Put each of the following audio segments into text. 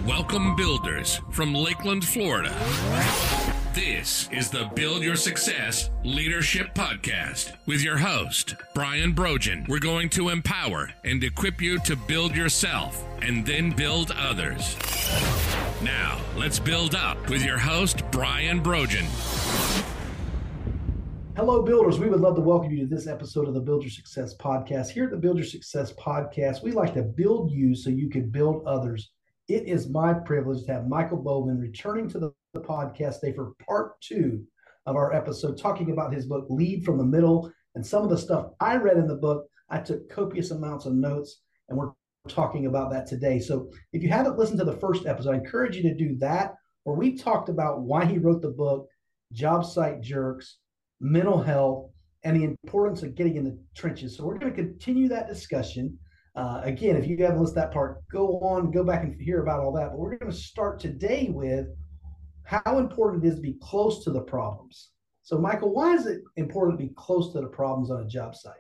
Welcome, builders from Lakeland, Florida. This is the Build Your Success Leadership Podcast with your host, Brian Brogan. We're going to empower and equip you to build yourself and then build others. Now, let's build up with your host, Brian Brogan. Hello, builders. We would love to welcome you to this episode of the Build Your Success Podcast. Here at the Build Your Success Podcast, we like to build you so you can build others. It is my privilege to have Michael Bowman returning to the podcast today for part 2 of our episode, talking about his book, Lead from the Middle, and some of the stuff I read in the book. I took copious amounts of notes, and we're talking about that today. So if you haven't listened to the first episode, I encourage you to do that, where we talked about why he wrote the book, job site jerks, mental health, and the importance of getting in the trenches. So we're going to continue that discussion. Again, if you haven't listened to that part, go back and hear about all that. But we're going to start today with how important it is to be close to the problems. So, Michael, why is it important to be close to the problems on a job site?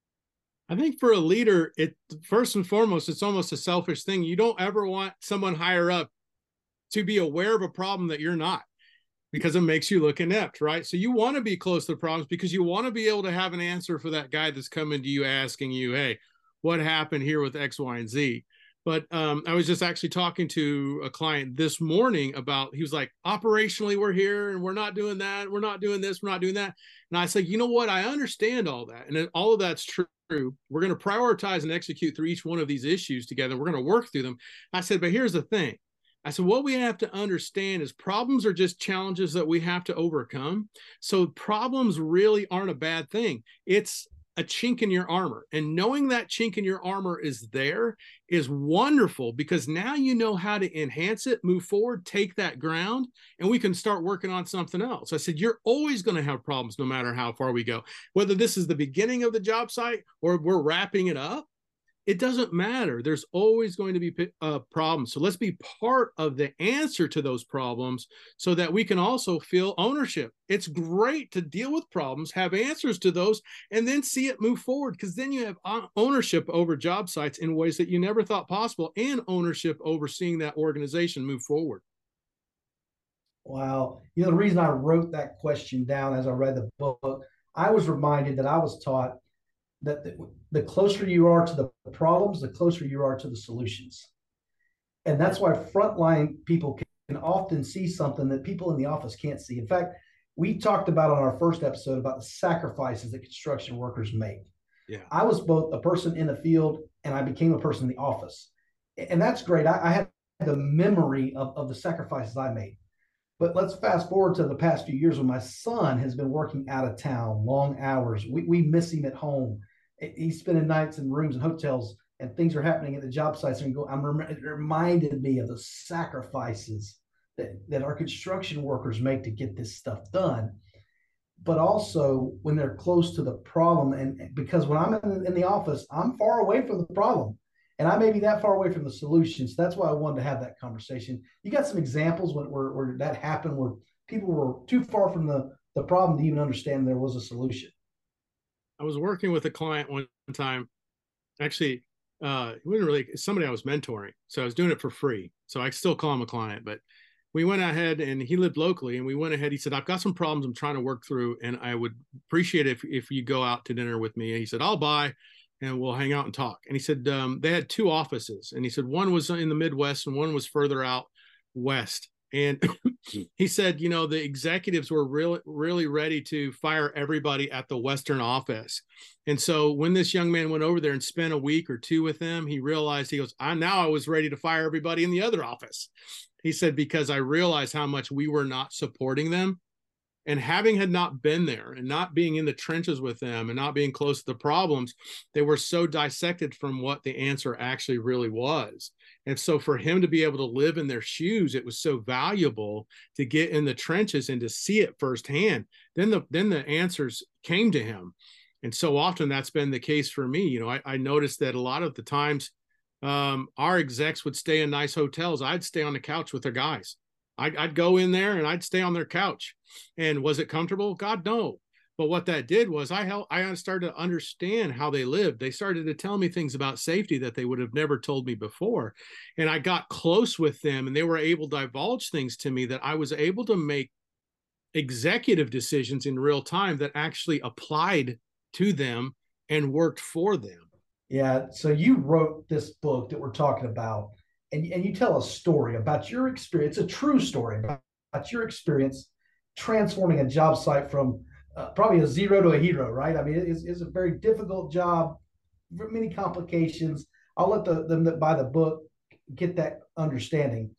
I think for a leader, first and foremost, it's almost a selfish thing. You don't ever want someone higher up to be aware of a problem that you're not, because it makes you look inept, right? So you want to be close to the problems because you want to be able to have an answer for that guy that's coming to you asking you, hey, what happened here with X, Y, and Z? But I was just actually talking to a client this morning about, he was like, operationally, we're here and we're not doing that. We're not doing this. We're not doing that. And I said, you know what? I understand all that. And all of that's true. We're going to prioritize and execute through each one of these issues together. We're going to work through them. I said, but here's the thing. I said, what we have to understand is problems are just challenges that we have to overcome. So problems really aren't a bad thing. It's a chink in your armor. And knowing that chink in your armor is there is wonderful, because now you know how to enhance it, move forward, take that ground, and we can start working on something else. I said, you're always going to have problems no matter how far we go. Whether this is the beginning of the job site or we're wrapping it up, it doesn't matter. There's always going to be problems. So let's be part of the answer to those problems so that we can also feel ownership. It's great to deal with problems, have answers to those, and then see it move forward, because then you have ownership over job sites in ways that you never thought possible, and ownership over seeing that organization move forward. Wow. You know, the reason I wrote that question down as I read the book, I was reminded that I was taught that the closer you are to the problems, the closer you are to the solutions. And that's why frontline people can often see something that people in the office can't see. In fact, we talked about on our first episode about the sacrifices that construction workers make. Yeah. I was both a person in the field and I became a person in the office. And that's great. I had the memory of the sacrifices I made. But let's fast forward to the past few years when my son has been working out of town, long hours. We miss him at home. He's spending nights in rooms and hotels, and things are happening at the job sites. And it reminded me of the sacrifices that our construction workers make to get this stuff done. But also when they're close to the problem, and because when I'm in the office, I'm far away from the problem, and I may be that far away from the solutions. So that's why I wanted to have that conversation. You got some examples where that happened, where people were too far from the problem to even understand there was a solution? I was working with a client one time. Actually, he wasn't really somebody I was mentoring, so I was doing it for free. So I still call him a client, but we went ahead, and he lived locally, and we went ahead. He said, I've got some problems I'm trying to work through, and I would appreciate it if you go out to dinner with me. And he said, I'll buy, and we'll hang out and talk. And he said, they had 2 offices, and he said, one was in the Midwest and one was further out west. And he said, you know, the executives were really ready to fire everybody at the Western office. And so when this young man went over there and spent a week or 2 with them, he realized, he goes, I was ready to fire everybody in the other office. He said, because I realized how much we were not supporting them. And had not been there and not being in the trenches with them and not being close to the problems, they were so dissected from what the answer actually really was. And so for him to be able to live in their shoes, it was so valuable to get in the trenches and to see it firsthand. Then the answers came to him. And so often that's been the case for me. You know, I noticed that a lot of the times our execs would stay in nice hotels. I'd stay on the couch with their guys. I'd go in there and I'd stay on their couch. And was it comfortable? God, no. But what that did was I started to understand how they lived. They started to tell me things about safety that they would have never told me before. And I got close with them, and they were able to divulge things to me that I was able to make executive decisions in real time that actually applied to them and worked for them. Yeah. So you wrote this book that we're talking about, and you tell a story about your experience, a true story about your experience transforming a job site from probably a zero to a hero, right? I mean, it's a very difficult job, many complications. I'll let them that buy the book get that understanding.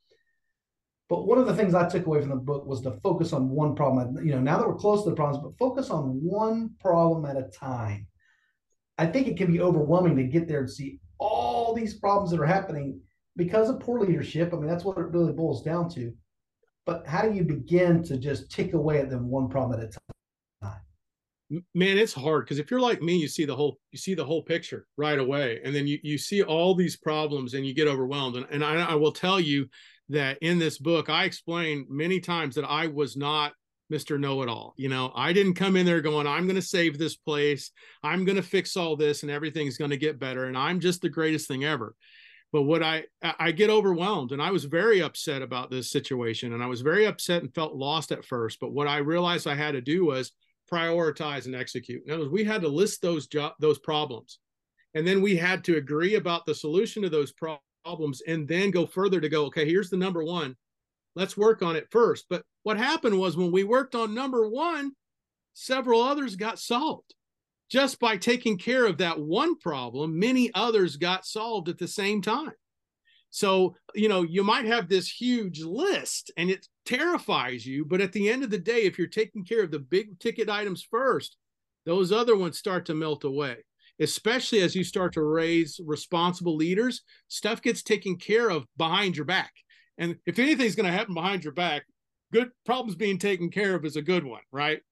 But one of the things I took away from the book was to focus on one problem. You know, now that we're close to the problems, but focus on one problem at a time. I think it can be overwhelming to get there and see all these problems that are happening because of poor leadership. I mean, that's what it really boils down to. But how do you begin to just tick away at them one problem at a time? Man, it's hard because if you're like me, you see the whole picture right away, and then you see all these problems and you get overwhelmed. And I will tell you that in this book, I explain many times that I was not Mr. Know-it-all. You know, I didn't come in there going, I'm going to save this place, I'm going to fix all this, and everything's going to get better, and I'm just the greatest thing ever. But what I get overwhelmed, and I was very upset about this situation, and I was very upset and felt lost at first. But what I realized I had to do was prioritize and execute. In other words, we had to list those problems, and then we had to agree about the solution to those problems, and then go further to go, okay, here's the number one. Let's work on it first. But what happened was when we worked on number one, several others got solved. Just by taking care of that one problem, many others got solved at the same time. So, you know, you might have this huge list and it terrifies you, but at the end of the day, if you're taking care of the big ticket items first, those other ones start to melt away. Especially as you start to raise responsible leaders, stuff gets taken care of behind your back. And if anything's going to happen behind your back, good problems being taken care of is a good one, right?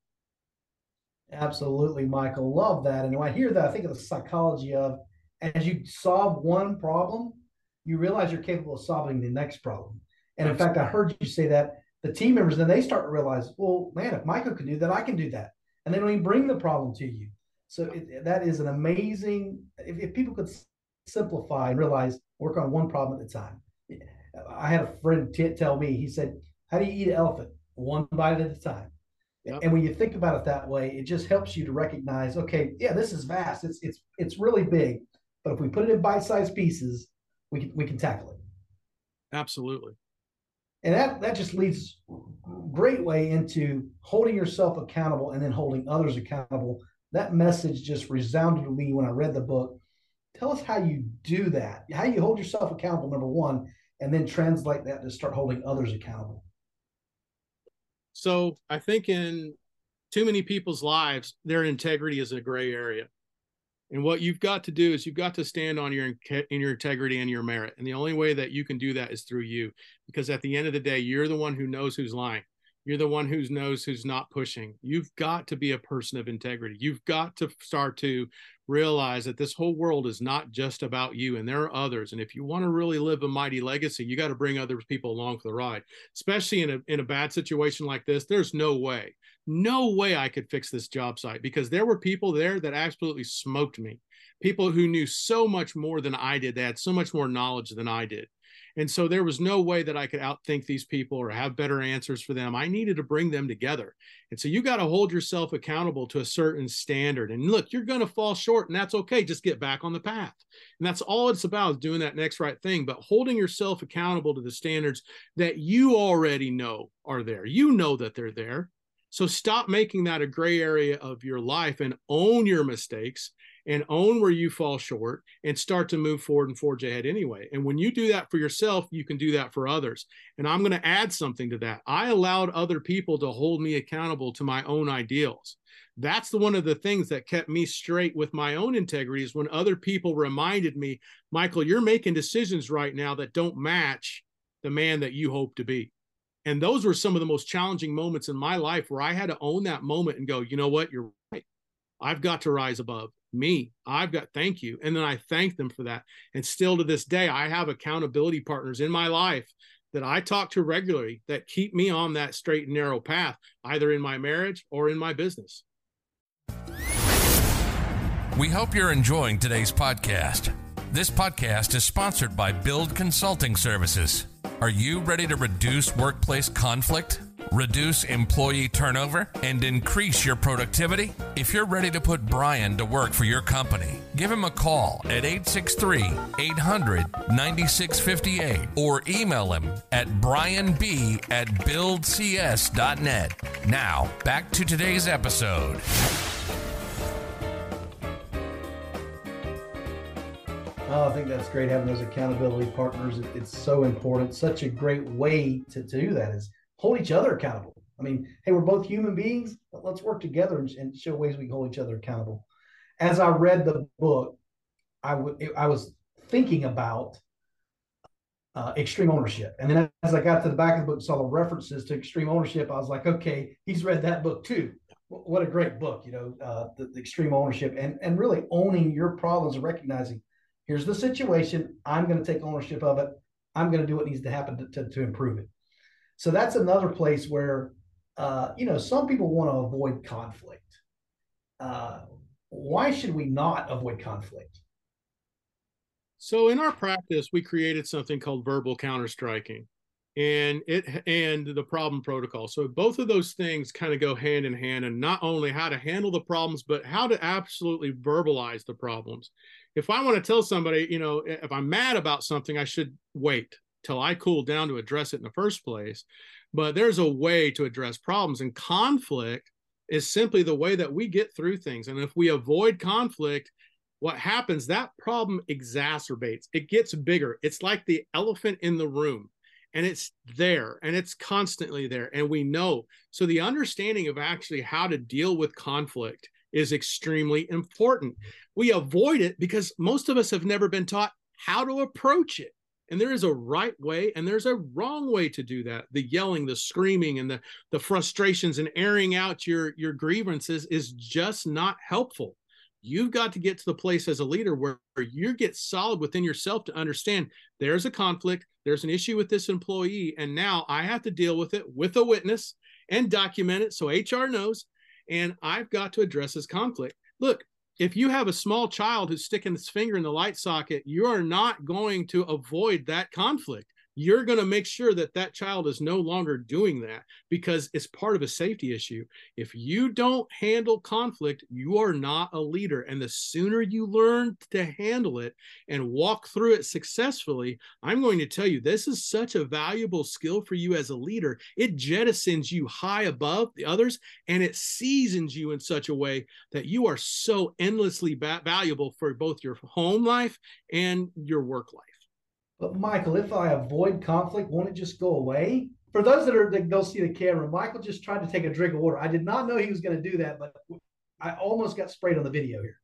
Absolutely, Michael. Love that. And when I hear that, I think of the psychology of as you solve one problem, you realize you're capable of solving the next problem. And in fact, I heard you say that the team members, then they start to realize, well, man, if Michael can do that, I can do that. And they don't even bring the problem to you. So that is an amazing, if people could simplify and realize, work on one problem at a time. I had a friend tell me, he said, how do you eat an elephant? One bite at a time. Yep. And when you think about it that way, it just helps you to recognize, okay, yeah, this is vast. It's really big. But if we put it in bite-sized pieces, we can tackle it. Absolutely. And that just leads great way into holding yourself accountable and then holding others accountable. That message just resounded to me when I read the book. Tell us how you do that, how you hold yourself accountable, number one, and then translate that to start holding others accountable. So I think in too many people's lives, their integrity is a gray area. And what you've got to do is you've got to stand on your integrity and your merit. And the only way that you can do that is through you, because at the end of the day, you're the one who knows who's lying. You're the one who knows who's not pushing. You've got to be a person of integrity. You've got to start to realize that this whole world is not just about you, and there are others. And if you want to really live a mighty legacy, you got to bring other people along for the ride, especially in a bad situation like this. There's no way I could fix this job site, because there were people there that absolutely smoked me. People who knew so much more than I did. They had so much more knowledge than I did. And so there was no way that I could outthink these people or have better answers for them. I needed to bring them together. And so you got to hold yourself accountable to a certain standard. And look, you're going to fall short, and that's okay. Just get back on the path. And that's all it's about, is doing that next right thing, but holding yourself accountable to the standards that you already know are there. You know that they're there. So stop making that a gray area of your life and own your mistakes and own where you fall short and start to move forward and forge ahead anyway. And when you do that for yourself, you can do that for others. And I'm going to add something to that. I allowed other people to hold me accountable to my own ideals. That's one of the things that kept me straight with my own integrity, is when other people reminded me, Michael, you're making decisions right now that don't match the man that you hope to be. And those were some of the most challenging moments in my life, where I had to own that moment and go, you know what, you're right. I've got to rise above me. Thank you. And then I thank them for that. And still to this day, I have accountability partners in my life that I talk to regularly that keep me on that straight and narrow path, either in my marriage or in my business. We hope you're enjoying today's podcast. This podcast is sponsored by Build Consulting Services. Are you ready to reduce workplace conflict, reduce employee turnover, and increase your productivity? If you're ready to put Brian to work for your company, give him a call at 863-800-9658 or email him at brianb@buildcs.net. Now, back to today's episode. Oh, I think that's great having those accountability partners. It's so important. Such a great way to do that is hold each other accountable. I mean, hey, we're both human beings. Let's work together and show ways we can hold each other accountable. As I read the book, I was thinking about extreme ownership. And then as I got to the back of the book, saw the references to extreme ownership, I was like, okay, he's read that book too. What a great book, the extreme ownership and really owning your problems and recognizing, here's the situation. I'm going to take ownership of it. I'm going to do what needs to happen to improve it. So that's another place where, some people want to avoid conflict. Why should we not avoid conflict? So in our practice, we created something called verbal counterstriking and the problem protocol. So both of those things kind of go hand in hand, and not only how to handle the problems, but how to absolutely verbalize the problems. If I want to tell somebody, if I'm mad about something, I should wait till I cool down to address it in the first place. But there's a way to address problems, and conflict is simply the way that we get through things. And if we avoid conflict, what happens, that problem exacerbates. It gets bigger. It's like the elephant in the room, and it's there, and it's constantly there. And we know. So the understanding of actually how to deal with conflict is extremely important. We avoid it because most of us have never been taught how to approach it. And there is a right way and there's a wrong way to do that. The yelling, the screaming, and the frustrations and airing out your grievances is just not helpful. You've got to get to the place as a leader where you get solid within yourself to understand there's a conflict, there's an issue with this employee, and now I have to deal with it with a witness and document it so HR knows, and I've got to address this conflict. Look, if you have a small child who's sticking his finger in the light socket, you are not going to avoid that conflict. You're going to make sure that that child is no longer doing that because it's part of a safety issue. If you don't handle conflict, you are not a leader. And the sooner you learn to handle it and walk through it successfully, I'm going to tell you, this is such a valuable skill for you as a leader. It jettisons you high above the others, and it seasons you in such a way that you are so endlessly valuable for both your home life and your work life. But Michael, if I avoid conflict, won't it just go away? For those that don't see the camera, Michael just tried to take a drink of water. I did not know he was going to do that, but I almost got sprayed on the video here.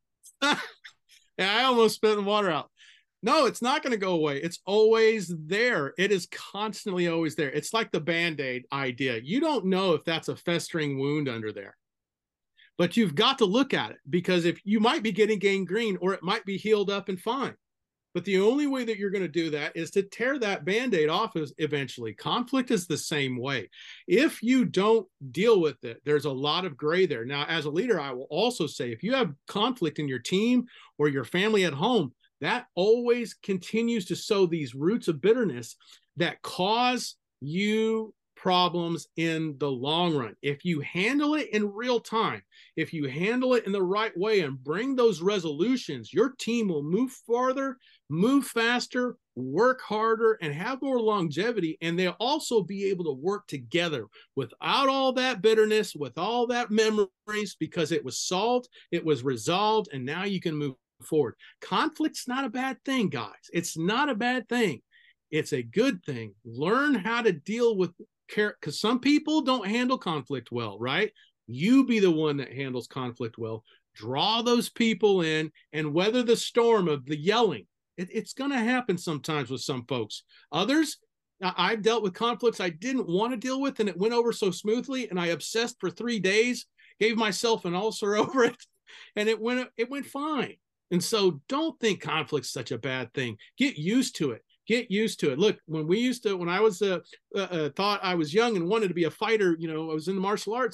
Yeah, I almost spit the water out. No, it's not going to go away. It's always there. It is constantly always there. It's like the Band-Aid idea. You don't know if that's a festering wound under there, but you've got to look at it because if you might be getting gangrene or it might be healed up and fine. But the only way that you're going to do that is to tear that Band-Aid off eventually. Conflict is the same way. If you don't deal with it, there's a lot of gray there. Now, as a leader, I will also say, if you have conflict in your team or your family at home, that always continues to sow these roots of bitterness that cause you problems in the long run. If you handle it in real time, if you handle it in the right way and bring those resolutions, your team will move farther, move faster, work harder, and have more longevity. And they'll also be able to work together without all that bitterness, with all that memories, because it was solved, it was resolved, and now you can move forward. Conflict's not a bad thing, guys. It's not a bad thing. It's a good thing. Learn how to deal with care, because some people don't handle conflict well, right? You be the one that handles conflict well. Draw those people in and weather the storm of the yelling. It's going to happen sometimes with some folks. Others, I've dealt with conflicts I didn't want to deal with, and it went over so smoothly, and I obsessed for 3 days, gave myself an ulcer over it, and it went fine. And so don't think conflict's such a bad thing. Get used to it. Get used to it. Look, when I was thought I was young and wanted to be a fighter, I was in the martial arts.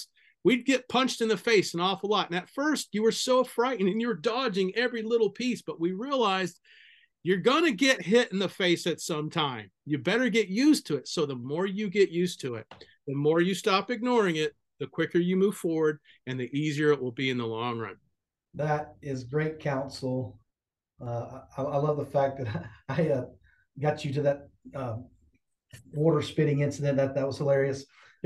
we'd get punched in the face an awful lot. And at first you were so frightened and you're dodging every little piece, but we realized you're going to get hit in the face at some time. You better get used to it. So the more you get used to it, the more you stop ignoring it, the quicker you move forward and the easier it will be in the long run. That is great counsel. I love the fact that I got you to that water spitting incident. That was hilarious.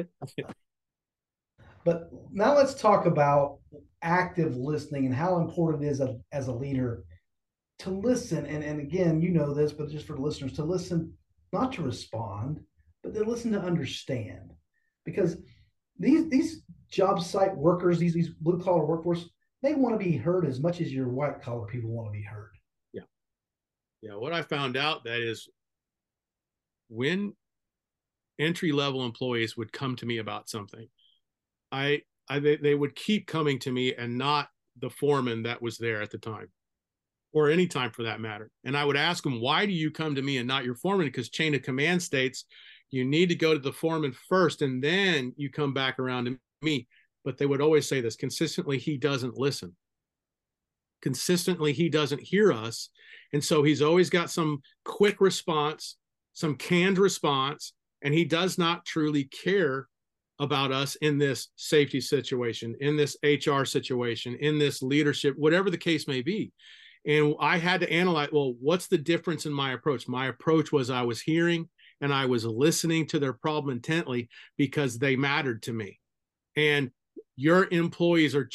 But now let's talk about active listening and how important it is as a leader to listen. And again, you know this, but just for the listeners, to listen, not to respond, but to listen to understand. Because these job site workers, these blue collar workforce, they want to be heard as much as your white collar people want to be heard. Yeah. What I found out that is when entry level employees would come to me about something, they would keep coming to me and not the foreman that was there at the time, or any time for that matter. And I would ask them, why do you come to me and not your foreman? Because chain of command states you need to go to the foreman first and then you come back around to me. But they would always say this consistently: he doesn't listen. Consistently, he doesn't hear us. And so he's always got some quick response, some canned response, and he does not truly care about us in this safety situation, in this HR situation, in this leadership, whatever the case may be. And I had to analyze, well, what's the difference in my approach? My approach was I was hearing and I was listening to their problem intently because they mattered to me. And your employees are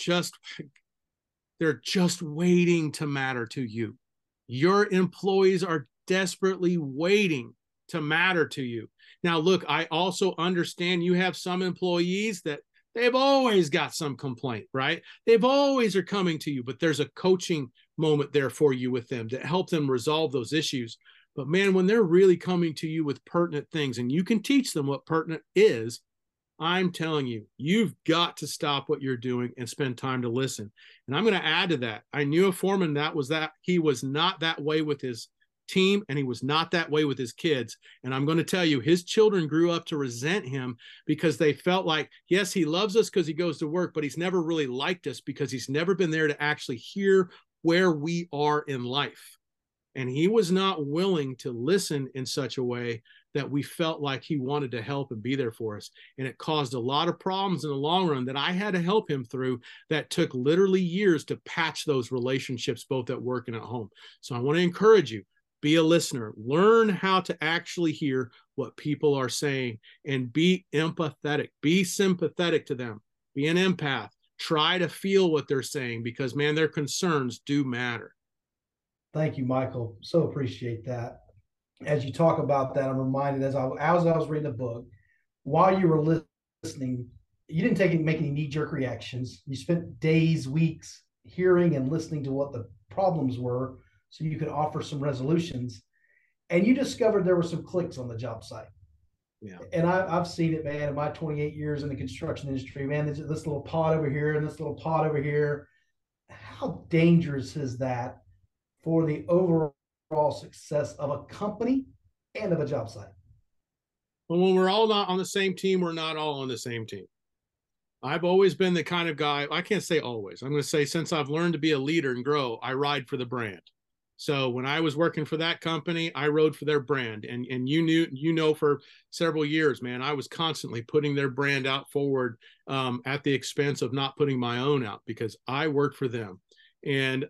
they're just waiting to matter to you. Your employees are desperately waiting to matter to you. Now, look, I also understand you have some employees that they've always got some complaint, right? They've always are coming to you, but there's a coaching moment there for you with them to help them resolve those issues. But man, when they're really coming to you with pertinent things and you can teach them what pertinent is, I'm telling you, you've got to stop what you're doing and spend time to listen. And I'm going to add to that. I knew a foreman that he was not that way with his team, and he was not that way with his kids. And I'm going to tell you, his children grew up to resent him because they felt like, yes, he loves us because he goes to work, but he's never really liked us because he's never been there to actually hear where we are in life. And he was not willing to listen in such a way that we felt like he wanted to help and be there for us. And it caused a lot of problems in the long run that I had to help him through that took literally years to patch those relationships, both at work and at home. So I want to encourage you, be a listener, learn how to actually hear what people are saying and be empathetic, be sympathetic to them, be an empath, try to feel what they're saying because, man, their concerns do matter. Thank you, Michael. So appreciate that. As you talk about that, I'm reminded as I was reading the book, while you were listening, you didn't make any knee-jerk reactions. You spent days, weeks hearing and listening to what the problems were so you could offer some resolutions. And you discovered there were some clicks on the job site. Yeah. And I've seen it, man, in my 28 years in the construction industry, man, there's this little pot over here and this little pot over here. How dangerous is that for the overall success of a company and of a job site? Well, when we're all not on the same team, we're not all on the same team. I've always been the kind of guy, I can't say always, I'm going to say since I've learned to be a leader and grow, I ride for the brand. So when I was working for that company, I rode for their brand. And you know, for several years, man, I was constantly putting their brand out forward at the expense of not putting my own out because I worked for them. And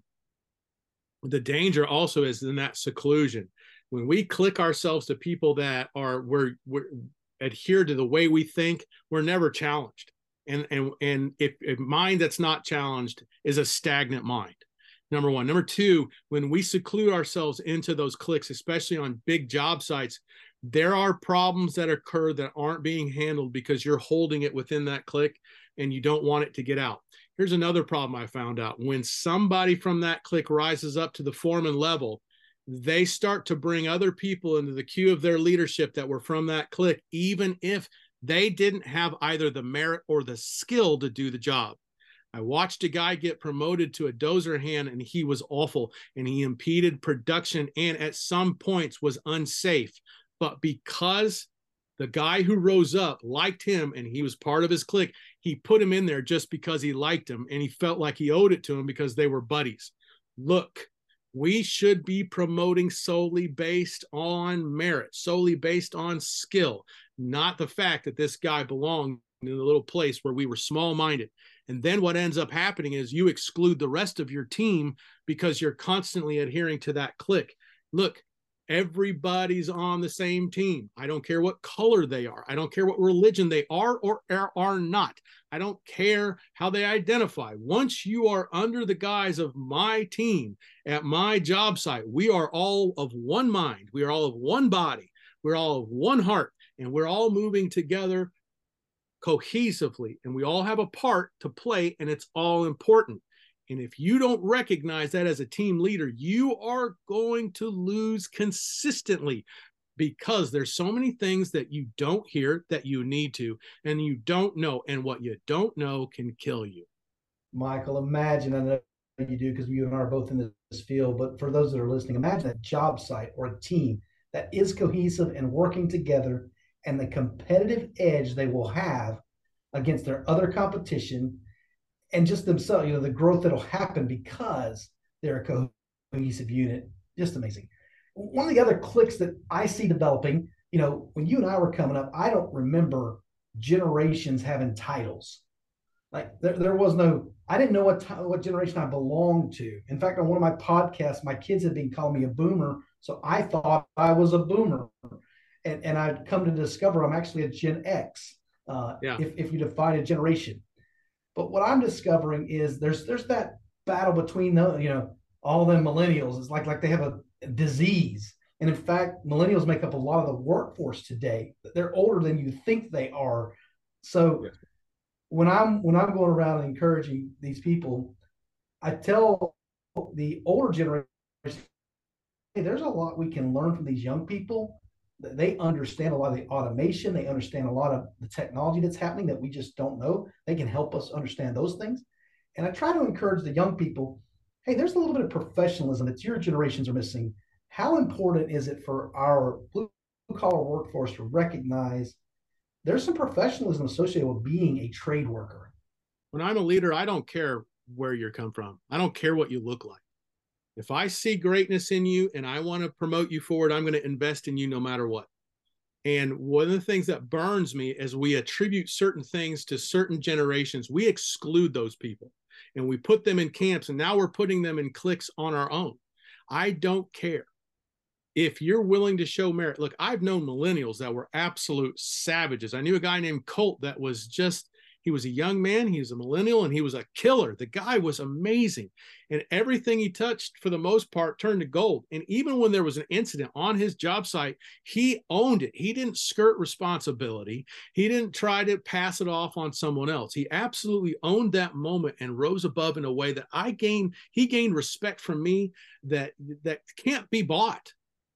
the danger also is in that seclusion. When we click ourselves to people that we're adhere to the way we think, we're never challenged. And if a mind that's not challenged is a stagnant mind. Number one. Number two, when we seclude ourselves into those cliques, especially on big job sites, there are problems that occur that aren't being handled because you're holding it within that clique and you don't want it to get out. Here's another problem I found out. When somebody from that clique rises up to the foreman level, they start to bring other people into the queue of their leadership that were from that clique, even if they didn't have either the merit or the skill to do the job. I watched a guy get promoted to a dozer hand and he was awful and he impeded production and at some points was unsafe. But because The guy who rose up liked him, and he was part of his clique. He put him in there just because he liked him, and he felt like he owed it to him because they were buddies. Look, we should be promoting solely based on merit, solely based on skill, not the fact that this guy belonged in a little place where we were small-minded. And then what ends up happening is you exclude the rest of your team because you're constantly adhering to that clique. Look, everybody's on the same team. I don't care what color they are. I don't care what religion they are or are not. I don't care how they identify. Once you are under the guise of my team at my job site, we are all of one mind. We are all of one body. We're all of one heart, and we're all moving together cohesively, and we all have a part to play, and it's all important. And if you don't recognize that as a team leader, you are going to lose consistently, because there's so many things that you don't hear that you need to, and you don't know. And what you don't know can kill you. Michael, imagine, I know you do because you and I are both in this field, but for those that are listening, imagine a job site or a team that is cohesive and working together, and the competitive edge they will have against their other competition and just themselves, the growth that'll happen because they're a cohesive unit. Just amazing. One of the other cliques that I see developing, when you and I were coming up, I don't remember generations having titles. Like there was no, I didn't know what generation I belonged to. In fact, on one of my podcasts, my kids had been calling me a boomer, so I thought I was a boomer. And I'd come to discover I'm actually a Gen X, if you define a generation. But what I'm discovering is there's that battle between all them millennials. It's like they have a disease. And in fact, millennials make up a lot of the workforce today. They're older than you think they are. So when I'm going around and encouraging these people, I tell the older generation, hey, there's a lot we can learn from these young people. They understand a lot of the automation. They understand a lot of the technology that's happening that we just don't know. They can help us understand those things. And I try to encourage the young people, hey, there's a little bit of professionalism that your generations are missing. How important is it for our blue-collar workforce to recognize there's some professionalism associated with being a trade worker? When I'm a leader, I don't care where you come from. I don't care what you look like. If I see greatness in you and I want to promote you forward, I'm going to invest in you no matter what. And one of the things that burns me is we attribute certain things to certain generations. We exclude those people and we put them in camps, and now we're putting them in cliques on our own. I don't care. If you're willing to show merit, look, I've known millennials that were absolute savages. I knew a guy named Colt that was he was a young man, he was a millennial, and he was a killer. The guy was amazing. And everything he touched, for the most part, turned to gold. And even when there was an incident on his job site, he owned it. He didn't skirt responsibility. He didn't try to pass it off on someone else. He absolutely owned that moment and rose above in a way that he gained respect from me that can't be bought.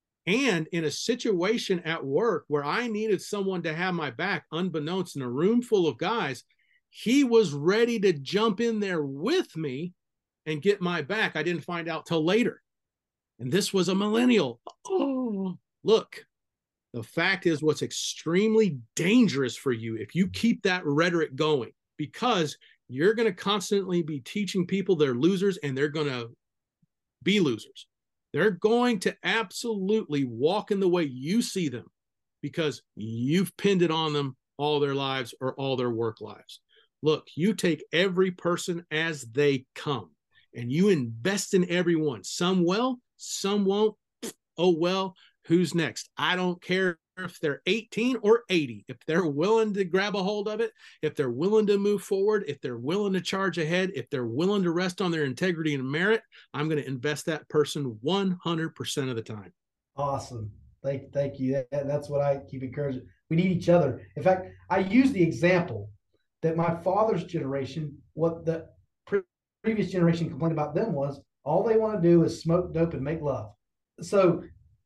And in a situation at work where I needed someone to have my back, unbeknownst in a room full of guys, he was ready to jump in there with me and get my back. I didn't find out till later. And this was a millennial. Oh, look, the fact is what's extremely dangerous for you if you keep that rhetoric going, because you're going to constantly be teaching people they're losers, and they're going to be losers. They're going to absolutely walk in the way you see them because you've pinned it on them all their lives or all their work lives. Look, you take every person as they come and you invest in everyone. Some will, some won't. Oh, well, who's next? I don't care if they're 18 or 80. If they're willing to grab a hold of it, if they're willing to move forward, if they're willing to charge ahead, if they're willing to rest on their integrity and merit, I'm going to invest that person 100% of the time. Awesome. Thank you. That's what I keep encouraging. We need each other. In fact, I use the example that my father's generation, what the previous generation complained about them was all they want to do is smoke dope and make love. So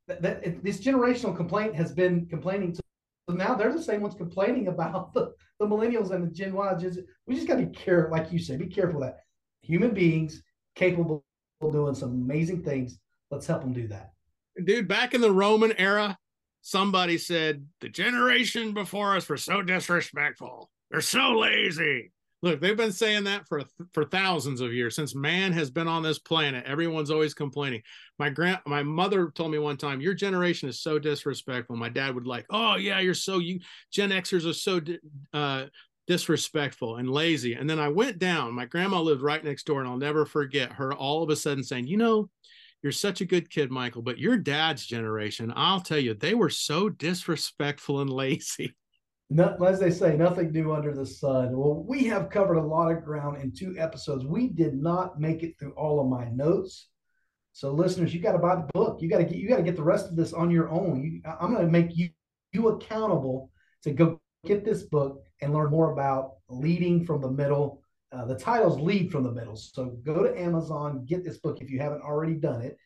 this generational complaint has been complaining to, so now they're the same ones complaining about the millennials and the Gen Y. We just got to be careful, like you said, be careful of that. Human beings capable of doing some amazing things. Let's help them do that. Dude, back in the Roman era, somebody said the generation before us were so disrespectful. They're so lazy. Look, they've been saying that for thousands of years. Since man has been on this planet, everyone's always complaining. My mother told me one time, your generation is so disrespectful. My dad would like, oh yeah, you Gen Xers are so disrespectful and lazy. And then I went down. My grandma lived right next door, and I'll never forget her all of a sudden saying, you're such a good kid, Michael, but your dad's generation, I'll tell you, they were so disrespectful and lazy. As they say, nothing new under the sun. Well, we have covered a lot of ground in 2 episodes. We did not make it through all of my notes. So listeners, you got to buy the book. You got to get the rest of this on your own. I'm going to make you accountable to go get this book and learn more about leading from the middle. The title's Lead from the Middle. So go to Amazon, get this book if you haven't already done it.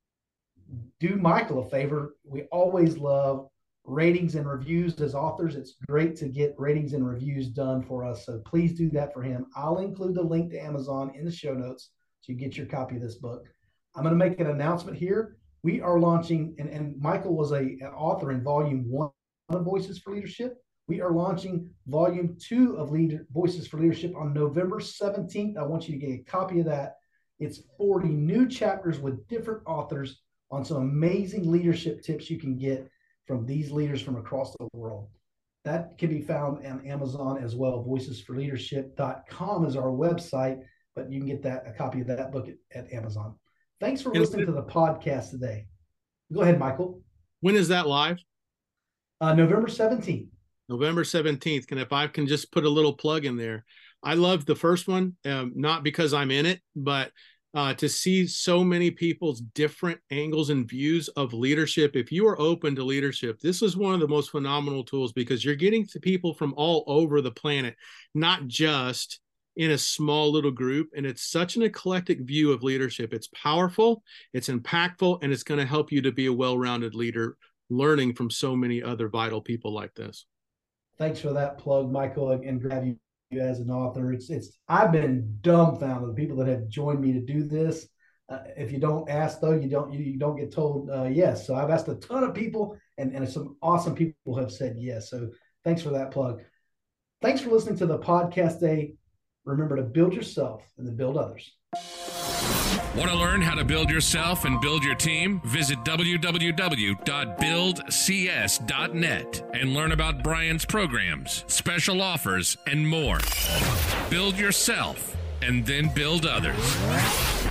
Do Michael a favor. We always love ratings and reviews as authors. It's great to get ratings and reviews done for us. So please do that for him. I'll include the link to Amazon in the show notes so you get your copy of this book. I'm going to make an announcement here. We are launching, and Michael was an author in volume 1 of Voices for Leadership. We are launching volume 2 of Voices for Leadership on November 17th. I want you to get a copy of that. It's 40 new chapters with different authors on some amazing leadership tips you can get from these leaders from across the world. That can be found on Amazon as well. Voicesforleadership.com is our website, but you can get a copy of that book at Amazon. Thanks for listening to the podcast today. Go ahead, Michael. When is that live? November 17th. November 17th. And if I can just put a little plug in there, I loved the first one, not because I'm in it, but to see so many people's different angles and views of leadership. If you are open to leadership, this is one of the most phenomenal tools because you're getting to people from all over the planet, not just in a small little group. And it's such an eclectic view of leadership. It's powerful, it's impactful, and it's going to help you to be a well-rounded leader, learning from so many other vital people like this. Thanks for that plug, Michael, and grab you as an author. I've been dumbfounded the people that have joined me to do this. If you don't ask, though, you don't get told yes. So I've asked a ton of people, and some awesome people have said yes. So thanks for that plug. Thanks for listening to the podcast today. Remember to build yourself and then build others. Want to learn how to build yourself and build your team? Visit www.buildcs.net and learn about Brian's programs, special offers, and more. Build yourself and then build others.